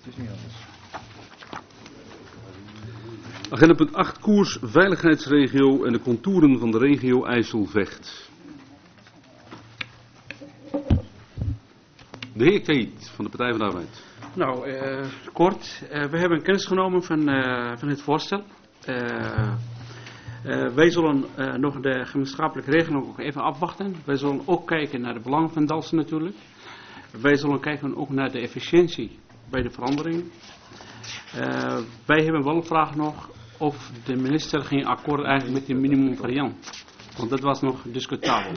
is niet anders. Agenda punt 8, koers, veiligheidsregio en de contouren van de regio IJsselvecht. De heer Kaït van de Partij van de Arbeid. Nou, kort. We hebben kennis genomen van het voorstel. Wij zullen nog de gemeenschappelijke regeling ook even afwachten. Wij zullen ook kijken naar de belangen van Dalfsen natuurlijk. Wij zullen kijken ook naar de efficiëntie bij de verandering. Wij hebben wel een vraag nog of de minister geen akkoord eigenlijk met de minimumvariant. Want dat was nog discutabel.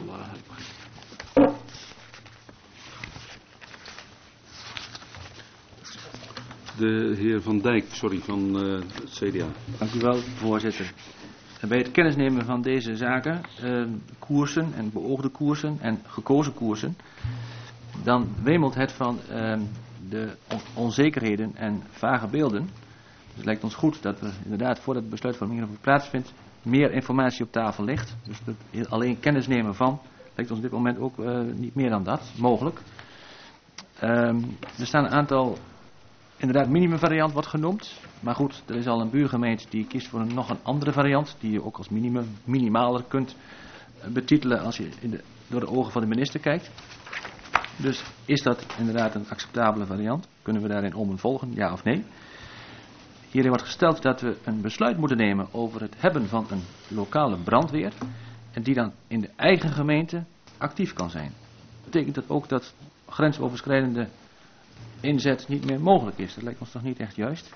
De heer Van Dijk, van het CDA. Dank u wel, voorzitter. Bij het kennisnemen van deze zaken, koersen en beoogde koersen en gekozen koersen, dan wemelt het van de onzekerheden en vage beelden. Dus het lijkt ons goed dat we inderdaad, voordat het besluitvorming plaatsvindt, meer informatie op tafel ligt. Dus alleen kennis nemen van, lijkt ons op dit moment ook niet meer dan dat, mogelijk. Er staan een aantal, inderdaad minimumvariant wordt genoemd. Maar goed, er is al een buurgemeente die kiest voor nog een andere variant, die je ook als minimaler kunt betitelen als je door de ogen van de minister kijkt. Dus is dat inderdaad een acceptabele variant? Kunnen we daarin om en volgen, ja of nee? Hierin wordt gesteld dat we een besluit moeten nemen over het hebben van een lokale brandweer. En die dan in de eigen gemeente actief kan zijn. Betekent dat ook dat grensoverschrijdende inzet niet meer mogelijk is? Dat lijkt ons toch niet echt juist?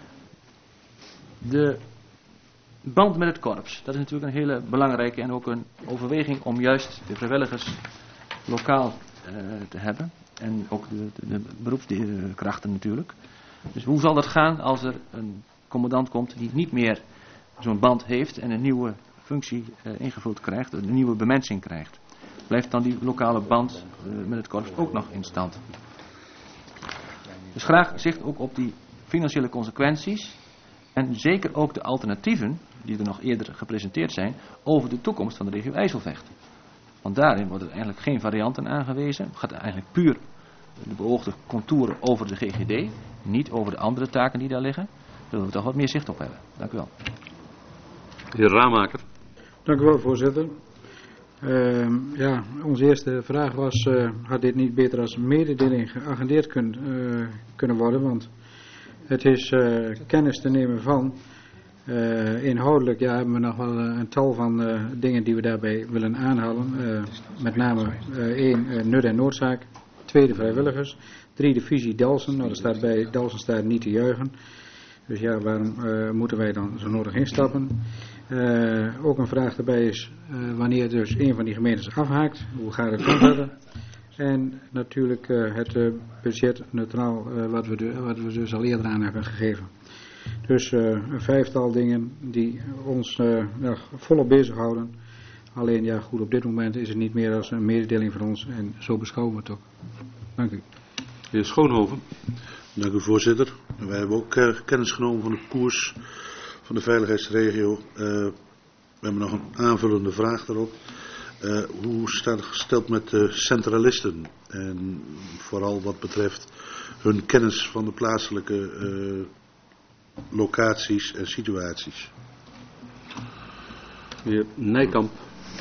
De band met het korps, dat is natuurlijk een hele belangrijke en ook een overweging om juist de vrijwilligers lokaal te hebben. En ook de beroepskrachten natuurlijk. Dus hoe zal dat gaan als er een commandant komt die niet meer zo'n band heeft en een nieuwe functie ingevuld krijgt, een nieuwe bemensing krijgt? Blijft dan die lokale band met het korps ook nog in stand? Dus graag zicht ook op die financiële consequenties en zeker ook de alternatieven die er nog eerder gepresenteerd zijn over de toekomst van de regio IJsselvecht. Want daarin worden eigenlijk geen varianten aangewezen. Het gaat eigenlijk puur de beoogde contouren over de GGD, niet over de andere taken die daar liggen. Daar willen we toch wat meer zicht op hebben. Dank u wel. De heer Ramaker. Dank u wel, voorzitter. Onze eerste vraag was, had dit niet beter als mededeling geagendeerd kunnen worden? Want het is kennis te nemen van. Inhoudelijk hebben we nog wel een tal van dingen die we daarbij willen aanhalen. Met name 1, nut en noodzaak. 2, de vrijwilligers. 3, de visie Dalfsen. Nou, er staat bij Dalfsen staat niet te juichen. Dus ja, waarom moeten wij dan zo nodig instappen? Ook een vraag erbij is wanneer dus een van die gemeentes afhaakt. Hoe gaat het dan verder? En natuurlijk het budget neutraal wat we dus al eerder aan hebben gegeven. Dus een 5-tal dingen die ons volop bezighouden. Alleen ja goed, op dit moment is het niet meer als een mededeling van ons en zo beschouwen we het ook. Dank u. De heer Schoonhoven. Dank u, voorzitter. Wij hebben ook kennis genomen van de koers van de veiligheidsregio. We hebben nog een aanvullende vraag daarop. Hoe staat het gesteld met de centralisten? En vooral wat betreft hun kennis van de plaatselijke locaties en situaties. De heer Nijkamp.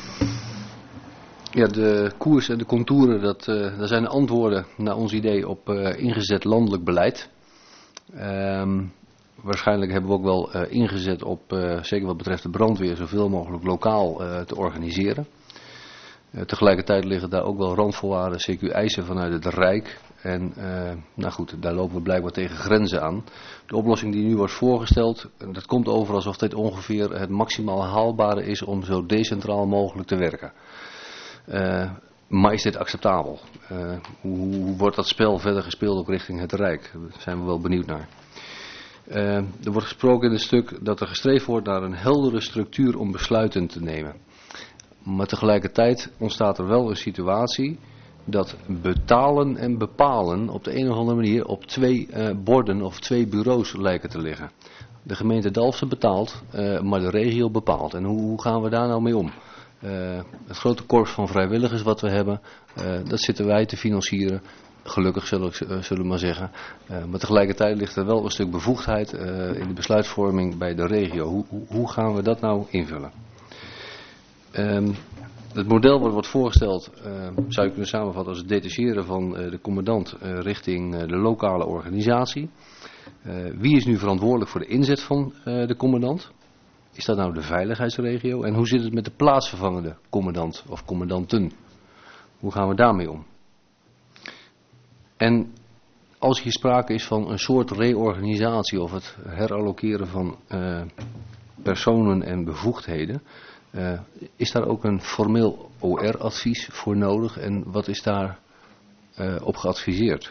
Ja, de koers en de contouren, daar zijn antwoorden naar ons idee op ingezet landelijk beleid. Waarschijnlijk hebben we ook wel ingezet op, zeker wat betreft de brandweer, zoveel mogelijk lokaal te organiseren. Tegelijkertijd liggen daar ook wel randvoorwaarden, CQ-eisen vanuit het Rijk. En nou goed, daar lopen we blijkbaar tegen grenzen aan. De oplossing die nu wordt voorgesteld, dat komt over alsof dit ongeveer het maximaal haalbare is om zo decentraal mogelijk te werken. Maar is dit acceptabel? Hoe wordt dat spel verder gespeeld ook richting het Rijk? Daar zijn we wel benieuwd naar. Er wordt gesproken in het stuk dat er gestreefd wordt naar een heldere structuur om besluiten te nemen. Maar tegelijkertijd ontstaat er wel een situatie dat betalen en bepalen op de een of andere manier op 2 borden of 2 bureaus lijken te liggen. De gemeente Dalfsen betaalt, maar de regio bepaalt. En hoe gaan we daar nou mee om? Het grote korps van vrijwilligers wat we hebben, dat zitten wij te financieren. Gelukkig zullen we maar zeggen. Maar tegelijkertijd ligt er wel een stuk bevoegdheid in de besluitvorming bij de regio. Hoe gaan we dat nou invullen? Het model wat wordt voorgesteld zou je kunnen samenvatten als het detacheren van de commandant richting de lokale organisatie. Wie is nu verantwoordelijk voor de inzet van de commandant? Is dat nou de veiligheidsregio? En hoe zit het met de plaatsvervangende commandant of commandanten? Hoe gaan we daarmee om? En als hier sprake is van een soort reorganisatie of het herallokeren van personen en bevoegdheden, is daar ook een formeel OR-advies voor nodig en wat is daar op geadviseerd?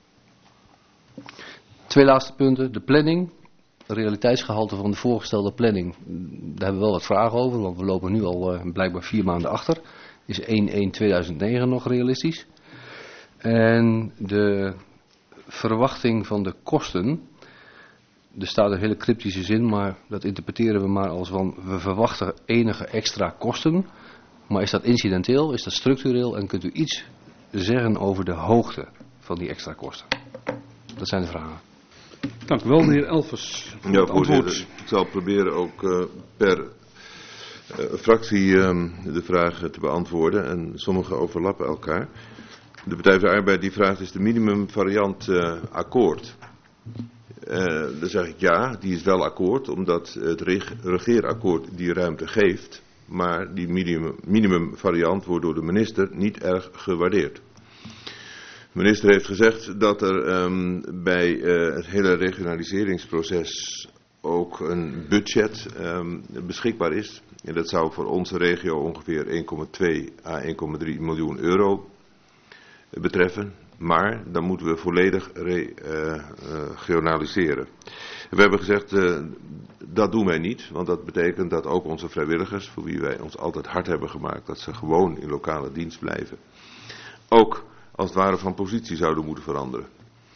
2 laatste punten, de planning, realiteitsgehalte van de voorgestelde planning. Daar hebben we wel wat vragen over, want we lopen nu al blijkbaar 4 maanden achter. Is 1/1/2009 nog realistisch? En de verwachting van de kosten, er staat een hele cryptische zin, maar dat interpreteren we maar als van we verwachten enige extra kosten. Maar is dat incidenteel, is dat structureel en kunt u iets zeggen over de hoogte van die extra kosten? Dat zijn de vragen. Dank u wel, de heer Elvers. Ja, voorzitter. Ik zal proberen ook per fractie de vragen te beantwoorden en sommige overlappen elkaar. De Partij voor de Arbeid die vraagt is de minimumvariant akkoord. Dan zeg ik ja, die is wel akkoord, omdat het regeerakkoord die ruimte geeft. Maar die minimumvariant wordt door de minister niet erg gewaardeerd. De minister heeft gezegd dat er bij het hele regionaliseringsproces ook een budget beschikbaar is. En dat zou voor onze regio ongeveer 1,2 à 1,3 miljoen euro betreffen. Maar dan moeten we volledig regionaliseren. We hebben gezegd, dat doen wij niet. Want dat betekent dat ook onze vrijwilligers, voor wie wij ons altijd hard hebben gemaakt, dat ze gewoon in lokale dienst blijven, ook als het ware van positie zouden moeten veranderen.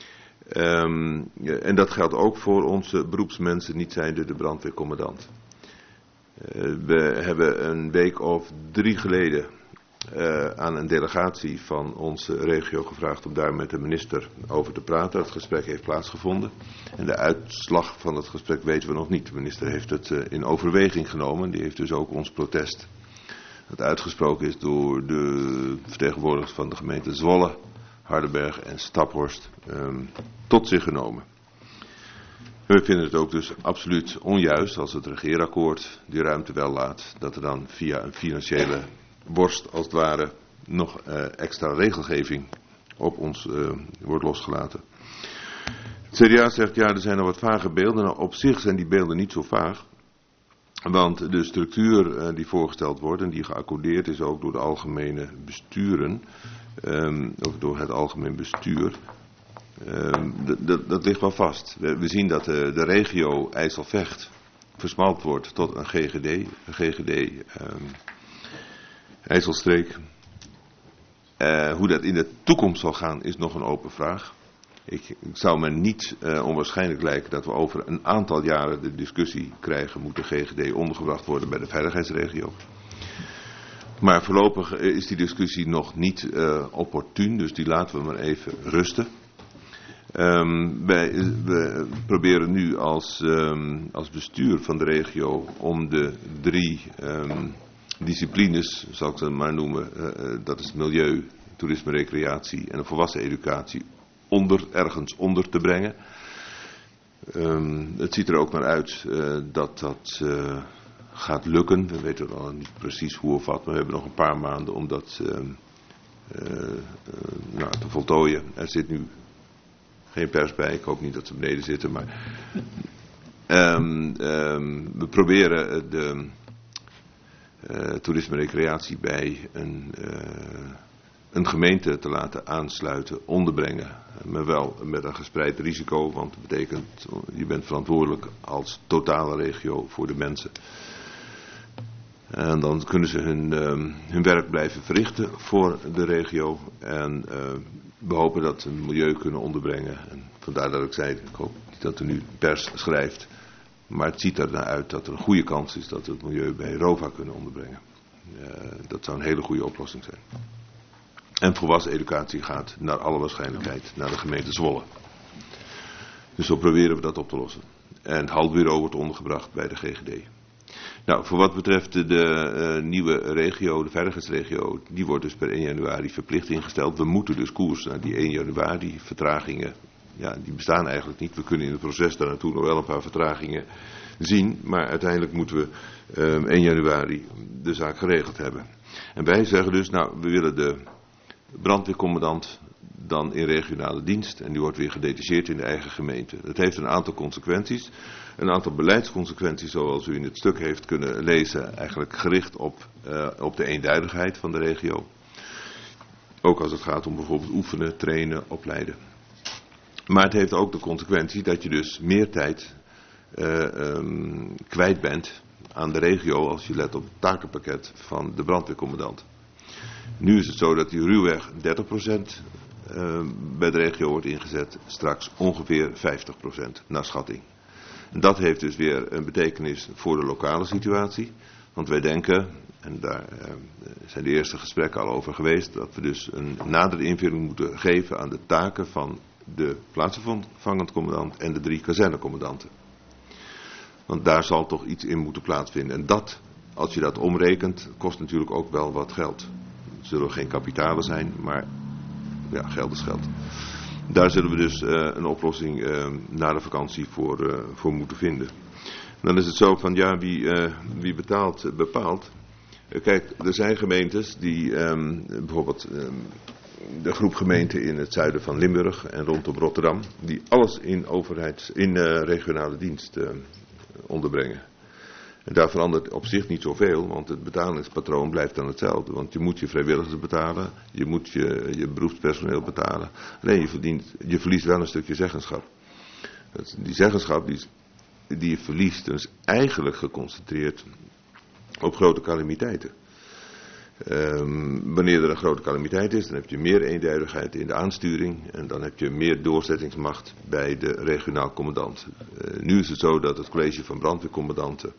En dat geldt ook voor onze beroepsmensen, niet zijnde de brandweercommandant. We hebben een week of 3 geleden aan een delegatie van onze regio gevraagd om daar met de minister over te praten. Het gesprek heeft plaatsgevonden. En de uitslag van het gesprek weten we nog niet. De minister heeft het in overweging genomen. Die heeft dus ook ons protest, dat uitgesproken is door de vertegenwoordigers van de gemeente Zwolle, Hardenberg en Staphorst, tot zich genomen. En we vinden het ook dus absoluut onjuist als het regeerakkoord die ruimte wel laat, dat er dan via een financiële borst als het ware nog extra regelgeving op ons wordt losgelaten. Het CDA zegt ja, er zijn nog wat vage beelden. Nou, op zich zijn die beelden niet zo vaag. Want de structuur die voorgesteld wordt en die geaccordeerd is ook door de algemene besturen, of door het algemeen bestuur, dat ligt wel vast. We zien dat de regio IJsselvecht versmalt wordt tot een GGD IJsselstreek. Hoe dat in de toekomst zal gaan is nog een open vraag. Ik zou me niet onwaarschijnlijk lijken dat we over een aantal jaren de discussie krijgen, moet de GGD ondergebracht worden bij de veiligheidsregio. Maar voorlopig is die discussie nog niet opportun, dus die laten we maar even rusten. We proberen nu als bestuur van de regio om de 3 disciplines, zal ik ze maar noemen, dat is milieu, toerisme, recreatie en een volwassen educatie, ergens onder te brengen. Het ziet er ook naar uit dat dat gaat lukken. We weten nog niet precies hoe of wat, maar we hebben nog een paar maanden om dat te voltooien. Er zit nu geen pers bij, ik hoop niet dat ze beneden zitten, maar we proberen de toerisme en recreatie bij een gemeente te laten aansluiten, onderbrengen, maar wel met een gespreid risico, want dat betekent, je bent verantwoordelijk als totale regio voor de mensen. En dan kunnen ze hun werk blijven verrichten voor de regio en we hopen dat we milieu kunnen onderbrengen. En vandaar dat ik zei, ik hoop niet dat er nu pers schrijft, maar het ziet er naar uit dat er een goede kans is dat we het milieu bij ROVA kunnen onderbrengen. Dat zou een hele goede oplossing zijn. En volwassen educatie gaat naar alle waarschijnlijkheid naar de gemeente Zwolle. Dus zo proberen we dat op te lossen. En het Halbureau wordt ondergebracht bij de GGD. Nou, voor wat betreft de nieuwe regio, de veiligheidsregio, die wordt dus per 1 januari verplicht ingesteld. We moeten dus koers naar die 1 januari. Vertragingen, ja, die bestaan eigenlijk niet. We kunnen in het proces daar naartoe nog wel een paar vertragingen zien. Maar uiteindelijk moeten we 1 januari de zaak geregeld hebben. En wij zeggen dus, nou, we willen de brandweercommandant dan in regionale dienst. En die wordt weer gedetacheerd in de eigen gemeente. Dat heeft een aantal consequenties. Een aantal beleidsconsequenties, zoals u in het stuk heeft kunnen lezen, eigenlijk gericht op de eenduidigheid van de regio. Ook als het gaat om bijvoorbeeld oefenen, trainen, opleiden. Maar het heeft ook de consequentie dat je dus meer tijd kwijt bent aan de regio als je let op het takenpakket van de brandweercommandant. Nu is het zo dat die ruwweg 30% bij de regio wordt ingezet, straks ongeveer 50% naar schatting. En dat heeft dus weer een betekenis voor de lokale situatie. Want wij denken, en daar zijn de eerste gesprekken al over geweest, dat we dus een nadere invulling moeten geven aan de taken van de plaatsvervangend commandant en de 3 kazernecommandanten. Want daar zal toch iets in moeten plaatsvinden. En dat, als je dat omrekent, kost natuurlijk ook wel wat geld. Het zullen geen kapitalen zijn, maar ja, geld is geld. Daar zullen we dus een oplossing na de vakantie voor moeten vinden. Dan is het zo van, ja, wie betaalt, bepaalt. Kijk, er zijn gemeentes die, bijvoorbeeld de groep gemeenten in het zuiden van Limburg en rondom Rotterdam, die alles in regionale dienst onderbrengen. En daar verandert op zich niet zoveel, want het betalingspatroon blijft dan hetzelfde. Want je moet je vrijwilligers betalen, je moet je beroepspersoneel betalen. Alleen je verliest wel een stukje zeggenschap. Die zeggenschap die je verliest, is eigenlijk geconcentreerd op grote calamiteiten. Wanneer er een grote calamiteit is, dan heb je meer eenduidigheid in de aansturing en dan heb je meer doorzettingsmacht bij de regionaal commandant. Nu is het zo dat het college van brandweercommandanten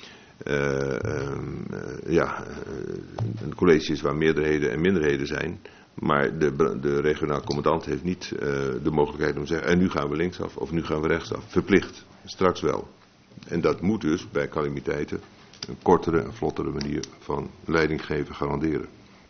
een college is waar meerderheden en minderheden zijn, maar de regionaal commandant heeft niet de mogelijkheid om te zeggen, en nu gaan we linksaf of nu gaan we rechtsaf. Verplicht, straks wel. En dat moet dus bij calamiteiten een kortere en vlottere manier van leiding geven garanderen.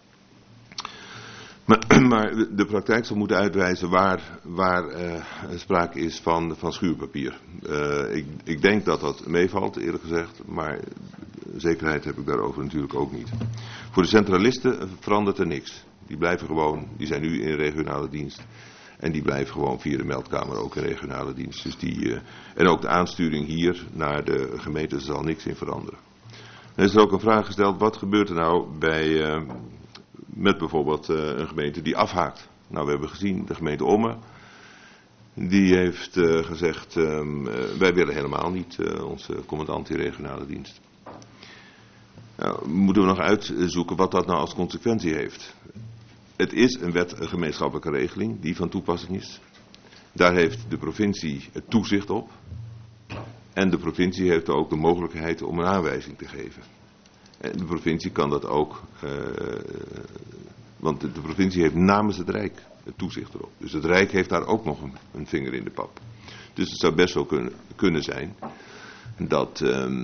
Maar de praktijk zal moeten uitwijzen waar sprake is van schuurpapier. Ik denk dat dat meevalt, eerlijk gezegd, maar zekerheid heb ik daarover natuurlijk ook niet. Voor de centralisten verandert er niks. Die blijven gewoon, die zijn nu in regionale dienst. En die blijven gewoon via de meldkamer ook in regionale dienst. Dus en ook de aansturing hier naar de gemeente zal niks in veranderen. Dan is er ook een vraag gesteld, wat gebeurt er nou met bijvoorbeeld een gemeente die afhaakt? Nou, we hebben gezien, de gemeente Ommen, die heeft gezegd, wij willen helemaal niet onze commandant in regionale dienst. Nou, moeten we nog uitzoeken wat dat nou als consequentie heeft. Het is een gemeenschappelijke regeling die van toepassing is. Daar heeft de provincie het toezicht op. En de provincie heeft ook de mogelijkheid om een aanwijzing te geven. En de provincie kan dat ook, want de provincie heeft namens het Rijk het toezicht erop. Dus het Rijk heeft daar ook nog een vinger in de pap. Dus het zou best wel kunnen zijn dat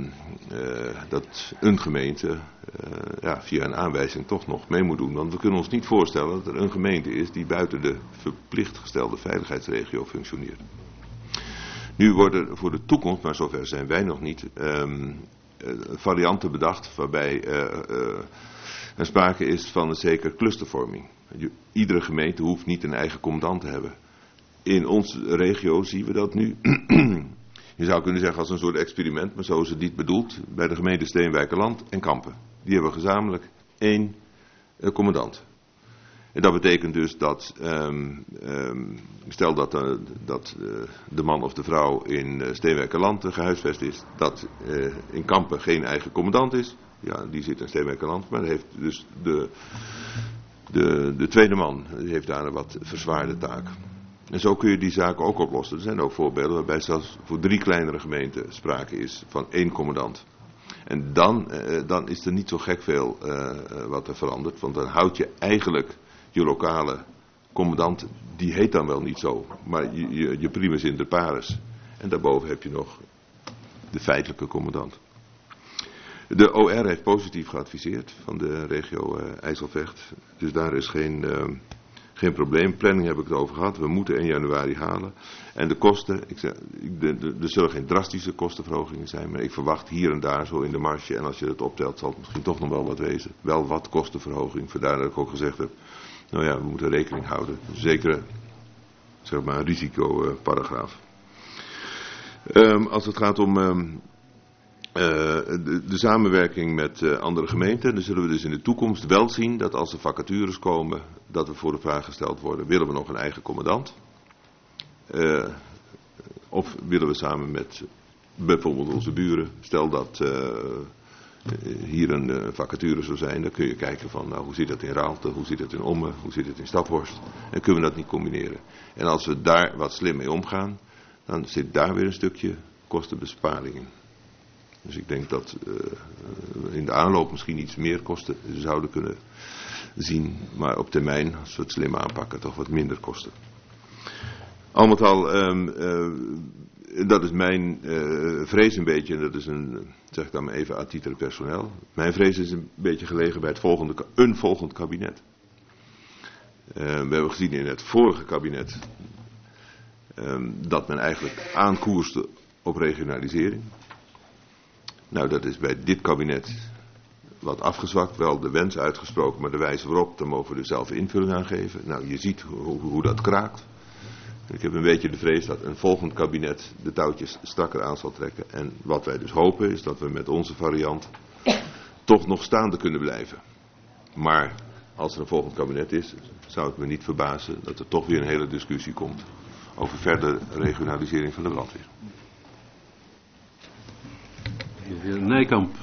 een gemeente via een aanwijzing toch nog mee moet doen. Want we kunnen ons niet voorstellen dat er een gemeente is die buiten de verplicht gestelde veiligheidsregio functioneert. Nu worden voor de toekomst, maar zover zijn wij nog niet, varianten bedacht waarbij er sprake is van een zekere clustervorming. Iedere gemeente hoeft niet een eigen commandant te hebben. In onze regio zien we dat nu. Je zou kunnen zeggen als een soort experiment, maar zo is het niet bedoeld, bij de gemeente Steenwijkerland en Kampen. Die hebben gezamenlijk 1 commandant. En dat betekent dus dat, stel dat de man of de vrouw in Steenwijkerland gehuisvest is, dat in Kampen geen eigen commandant is. Ja, die zit in Steenwijkerland, maar heeft dus de tweede man die heeft daar een wat verzwaarde taak. En zo kun je die zaken ook oplossen. Er zijn ook voorbeelden waarbij zelfs voor 3 kleinere gemeenten sprake is van 1 commandant. En dan is er niet zo gek veel wat er verandert, want dan houd je eigenlijk je lokale commandant, die heet dan wel niet zo, maar je primus inter pares. En daarboven heb je nog de feitelijke commandant. De OR heeft positief geadviseerd van de regio IJsselvecht. Dus daar is geen probleem. Planning heb ik het over gehad. We moeten 1 januari halen. En de kosten, er zullen geen drastische kostenverhogingen zijn. Maar ik verwacht hier en daar zo in de marge. En als je het optelt zal het misschien toch nog wel wat wezen. Wel wat kostenverhoging. Vandaar dat ik ook gezegd heb. Nou ja, we moeten rekening houden. Zeker, zeg maar, een risicoparagraaf. Als het gaat om de samenwerking met andere gemeenten, dan zullen we dus in de toekomst wel zien dat als er vacatures komen, dat we voor de vraag gesteld worden, willen we nog een eigen commandant? Of willen we samen met bijvoorbeeld onze buren, stel dat hier een vacature zou zijn, dan kun je kijken van, nou, hoe zit dat in Raalte, hoe zit het in Ommen, hoe zit het in Staphorst, en kunnen we dat niet combineren. En als we daar wat slim mee omgaan, dan zit daar weer een stukje kostenbesparing in. Dus ik denk dat in de aanloop misschien iets meer kosten zouden kunnen zien. Maar op termijn, als we het slim aanpakken, toch wat minder kosten. Al met al, dat is mijn vrees een beetje. En dat is zeg ik dan maar even à titre personeel. Mijn vrees is een beetje gelegen bij een volgend kabinet. We hebben gezien in het vorige kabinet dat men eigenlijk aankoerste op regionalisering. Nou, dat is bij dit kabinet wat afgezwakt. Wel de wens uitgesproken, maar de wijze waarop, daar mogen we er zelf invulling aan geven. Nou, je ziet hoe dat kraakt. Ik heb een beetje de vrees dat een volgend kabinet de touwtjes strakker aan zal trekken. En wat wij dus hopen is dat we met onze variant toch nog staande kunnen blijven. Maar als er een volgend kabinet is, zou het me niet verbazen dat er toch weer een hele discussie komt over verdere regionalisering van de brandweer. Heer Nijkamp.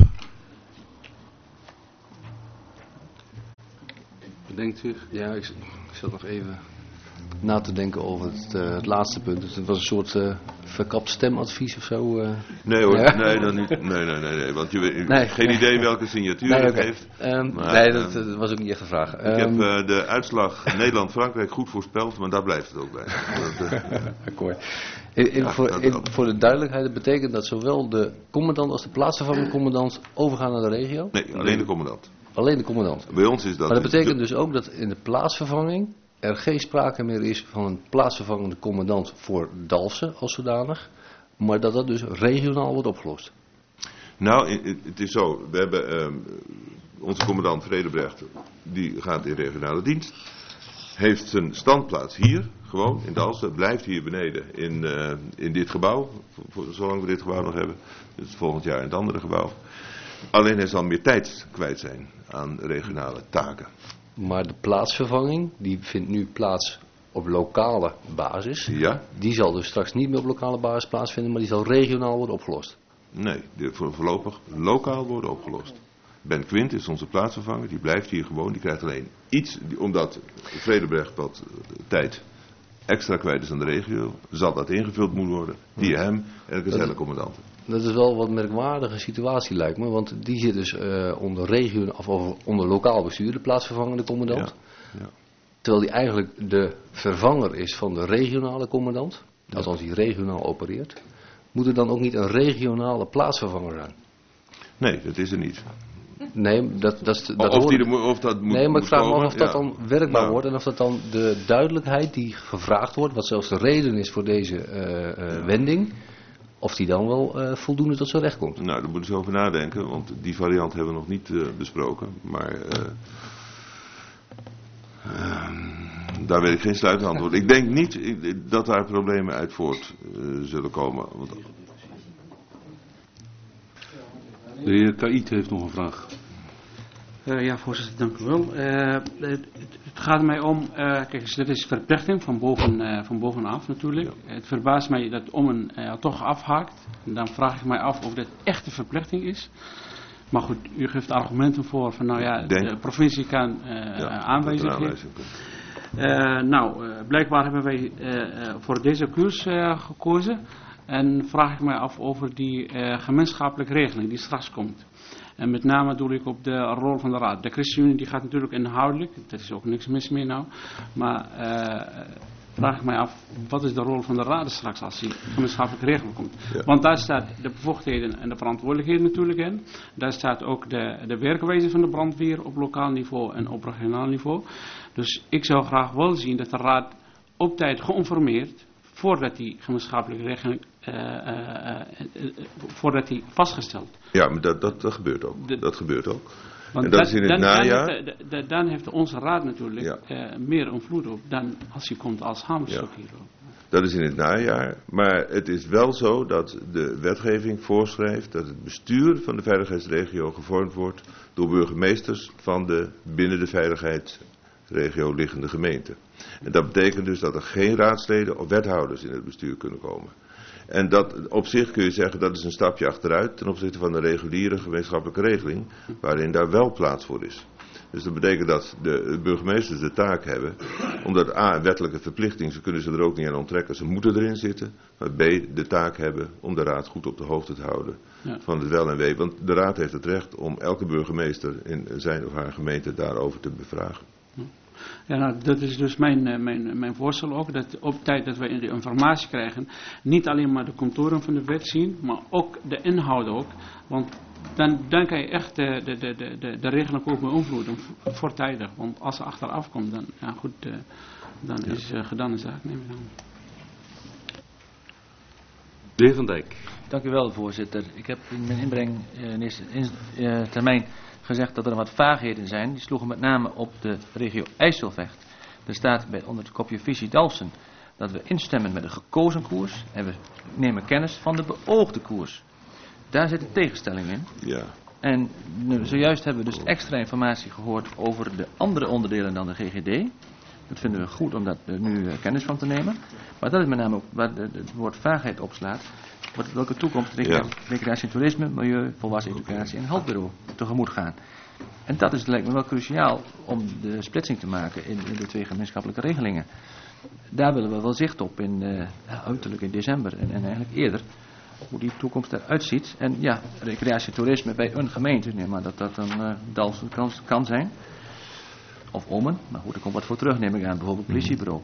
Bedenkt zich? Ja, ik zat nog even na te denken over het laatste punt. Dus het was een soort verkapt stemadvies of zo. Nee hoor, ja. nee, dan niet. Nee, want je weet Nee. geen idee welke signatuur het heeft. Maar, nee, dat was ook niet echt een vraag. Ik heb de uitslag Nederland-Frankrijk goed voorspeld, maar daar blijft het ook bij. Akkoord. Voor de duidelijkheid, dat betekent dat zowel de commandant als de plaatsvervangende commandant overgaan naar de regio? Nee, alleen de commandant. Alleen de commandant. Bij ons is dat. Maar dat betekent dus ook dat in de plaatsvervanging er geen sprake meer is van een plaatsvervangende commandant voor Dalfsen als zodanig, maar dat dat dus regionaal wordt opgelost. Nou, het is zo. We hebben onze commandant Vredebrecht, die gaat in regionale dienst. Heeft zijn standplaats hier, gewoon in Dalfsen. Blijft hier beneden in dit gebouw, zolang we dit gebouw nog hebben. Dus volgend jaar in het andere gebouw. Alleen hij zal meer tijd kwijt zijn aan regionale taken. Maar de plaatsvervanging, die vindt nu plaats op lokale basis. Ja? Die zal dus straks niet meer op lokale basis plaatsvinden, maar die zal regionaal worden opgelost. Nee, voorlopig lokaal worden opgelost. Ben Quint is onze plaatsvervanger, die blijft hier gewoon. Die krijgt alleen iets, omdat Vredebrecht wat tijd extra kwijt is aan de regio, zal dat ingevuld moeten worden. Die hem en de gezellencommandant. Dat is wel wat merkwaardige situatie lijkt me, want die zit dus onder lokaal bestuur, de plaatsvervangende commandant. Ja. Terwijl die eigenlijk de vervanger is van de regionale commandant, althans die regionaal opereert. Moet er dan ook niet een regionale plaatsvervanger zijn? Nee, dat is er niet. Nee, dat moet. Nee, maar ik vraag me af of dat ja. dan werkbaar wordt en of dat dan de duidelijkheid die gevraagd wordt, wat zelfs de reden is voor deze wending, of die dan wel voldoende tot zijn recht komt. Nou, daar moeten ze over nadenken, want die variant hebben we nog niet besproken. Maar daar weet ik geen sluitend antwoord. Ik denk niet dat daar problemen uit voort zullen komen. De heer Kaït heeft nog een vraag. Ja, voorzitter, dank u wel. Het gaat mij om, kijk eens, dat is verplichting van bovenaf natuurlijk. Ja. Het verbaast mij dat Ommen toch afhaakt. En dan vraag ik mij af of dit echt een verplichting is. Maar goed, u geeft argumenten voor van nou ja, de provincie kan aanwijzing geven. Blijkbaar hebben wij voor deze koers gekozen. En vraag ik mij af over die gemeenschappelijke regeling die straks komt. En met name doe ik op de rol van de raad. De ChristenUnie die gaat natuurlijk inhoudelijk, daar is ook niks mis mee nou. Maar vraag ik mij af, wat is de rol van de raad straks als die gemeenschappelijke regeling komt? Ja. Want daar staat de bevoegdheden en de verantwoordelijkheden natuurlijk in. Daar staat ook de werkwijze van de brandweer op lokaal niveau en op regionaal niveau. Dus ik zou graag wel zien dat de raad op tijd geïnformeerd, voordat die gemeenschappelijke regeling, voordat die vastgesteld. Ja, maar dat gebeurt ook. Dat gebeurt ook. Want en dat is in het najaar. Dan heeft onze raad natuurlijk meer invloed op dan als hij komt als hamerstuk hier. Dat is in het najaar, maar het is wel zo dat de wetgeving voorschrijft dat het bestuur van de veiligheidsregio gevormd wordt door burgemeesters van de binnen de veiligheidsregio liggende gemeenten. En dat betekent dus dat er geen raadsleden of wethouders in het bestuur kunnen komen. En dat op zich kun je zeggen dat is een stapje achteruit ten opzichte van de reguliere gemeenschappelijke regeling, waarin daar wel plaats voor is. Dus dat betekent dat de burgemeesters de taak hebben, omdat A, een wettelijke verplichting, ze kunnen ze er ook niet aan onttrekken, ze moeten erin zitten, maar B, de taak hebben om de raad goed op de hoogte te houden van het wel en wee. Want de raad heeft het recht om elke burgemeester in zijn of haar gemeente daarover te bevragen. Ja, nou, dat is dus mijn voorstel ook, dat op tijd dat we de informatie krijgen, niet alleen maar de contouren van de wet zien, maar ook de inhoud ook, want dan kan je echt de regeling ook beïnvloeden, voortijdig, want als ze achteraf komt, dan, ja goed, dan is gedaan de zaak, neem ik aan. De heer Van Dijk. Dank u wel, voorzitter. Ik heb in mijn inbreng in eerste termijn gezegd dat er wat vaagheden zijn. Die sloegen met name op de regio IJsselvecht. Er staat onder het kopje visie Dalfsen dat we instemmen met de gekozen koers en we nemen kennis van de beoogde koers. Daar zit een tegenstelling in. Ja. En zojuist hebben we dus extra informatie gehoord over de andere onderdelen dan de GGD. Dat vinden we goed om daar nu kennis van te nemen. Maar dat is met name ook waar het woord vaagheid opslaat. Welke toekomst recreatie en toerisme, milieu, volwassen educatie en hulpbureau tegemoet gaan. En dat is, lijkt me wel cruciaal om de splitsing te maken in de twee gemeenschappelijke regelingen. Daar willen we wel zicht op uiterlijk in december en eigenlijk eerder. Hoe die toekomst eruit ziet. En ja, recreatie en toerisme bij een gemeente. Nee, maar dat een Dalfsen kan zijn. Of Ommen. Maar goed, er komt wat voor terug, neem ik aan. Bijvoorbeeld politiebureau.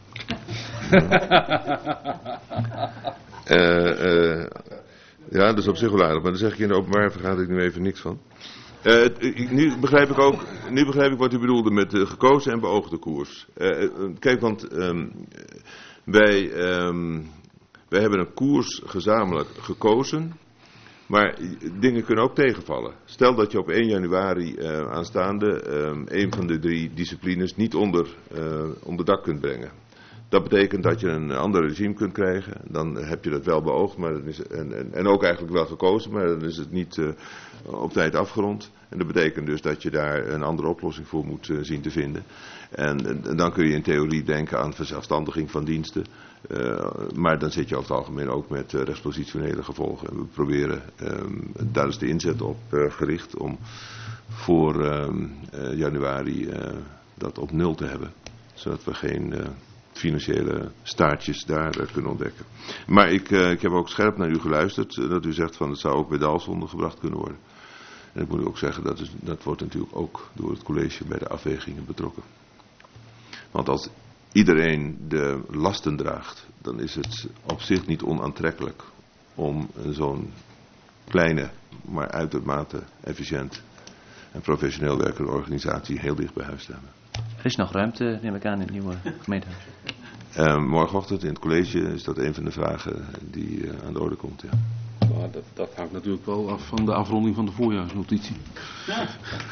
Ja, dat is op zich wel aardig. Maar dan zeg ik in de openbare vergadering nu even niks van. Nu begrijp ik wat u bedoelde met de gekozen en beoogde koers. Kijk, want wij hebben een koers gezamenlijk gekozen, maar dingen kunnen ook tegenvallen. Stel dat je op 1 januari aanstaande een van de 3 disciplines niet onder dak kunt brengen. Dat betekent dat je een ander regime kunt krijgen. Dan heb je dat wel beoogd, maar dan is, en ook eigenlijk wel gekozen, maar dan is het niet op tijd afgerond. En dat betekent dus dat je daar een andere oplossing voor moet zien te vinden. En dan kun je in theorie denken aan verzelfstandiging van diensten. Maar dan zit je over het algemeen ook met rechtspositionele gevolgen. En we proberen, daar is de inzet op gericht, om voor januari dat op 0 te hebben. Zodat we geen financiële staartjes daar kunnen ontdekken. Maar ik heb ook scherp naar u geluisterd, dat u zegt van het zou ook bij Dalfsen ondergebracht kunnen worden. En ik moet u ook zeggen, dat wordt natuurlijk ook door het college bij de afwegingen betrokken. Want als iedereen de lasten draagt, dan is het op zich niet onaantrekkelijk om zo'n kleine, maar uitermate efficiënt en professioneel werkende organisatie heel dicht bij huis te hebben. Er is nog ruimte, neem ik aan, in het nieuwe gemeentehuis. Morgenochtend in het college is dat een van de vragen die aan de orde komt. Ja. Maar dat hangt natuurlijk wel af van de afronding van de voorjaarsnotitie. Ja.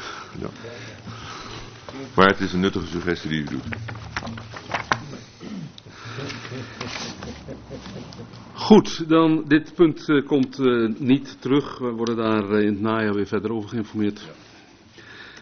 Maar het is een nuttige suggestie die u doet. Goed, dan dit punt komt niet terug. We worden daar in het najaar weer verder over geïnformeerd.